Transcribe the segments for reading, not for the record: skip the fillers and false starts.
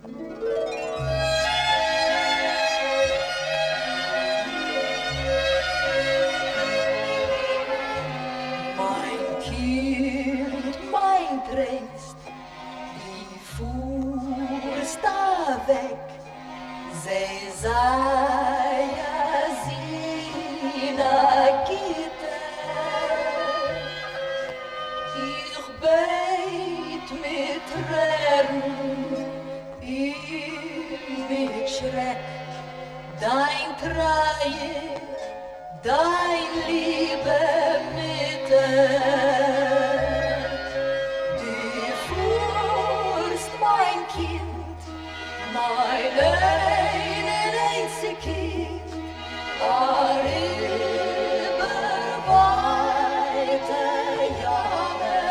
Mein Kind, mein Drängst, wie fuhrst da weg? Sie sei ja sina Gitte. Ich beit mit Tränen, mit Schreck, dein Treue, dein Liebe Mitte. Du fuhrst mein Kind, mein einzig Kind, war über weite Jahre.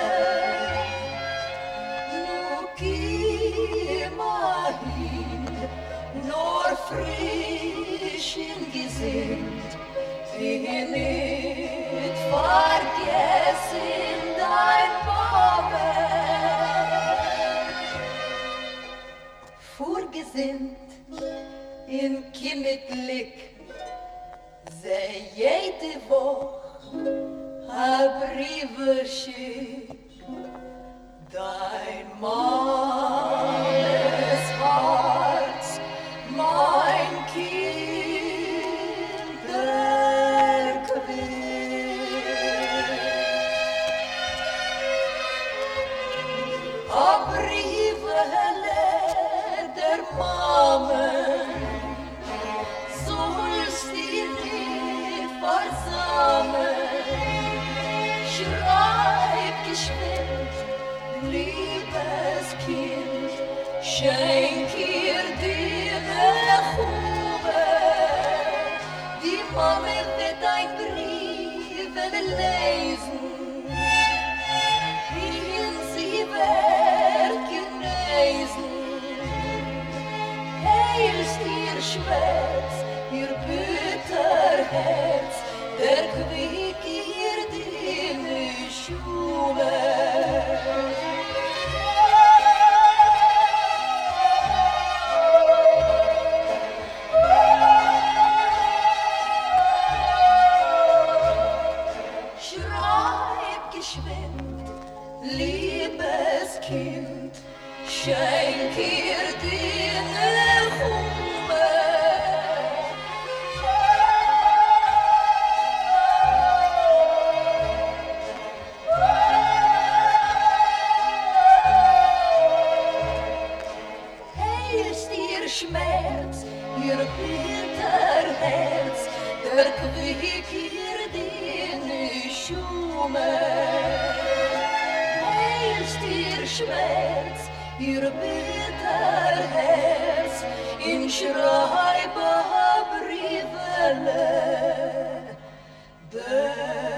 Nu geh mal hin, nur frisch in Gesinnt, wie nicht vergessen dein Papa. Vorgesinnt in Kimmitlik, sei jede Woche a Briefe schick. Dein Mannes Herz, mein Kind, der a Briefe der Mamen, sollst dir nicht versammeln. Schreib geschwind, liebes Kind, schenk ihr deine Hube. Die Mama wird dein Brief lesen, ihn sie wird genesen. Heilst ihr Schmerz, ihr bitter Herz, der quick ihr deine Schuhe. Schreib geschwind, liebes Kind, schenk ihr deine Ruhe. Heilst ihr Schmerz, ihr bitter Herz, der quick ihr deine Schuhe. Heilst ihr Schmerz, ihr bitter Herz, in Schreiber Briefele, der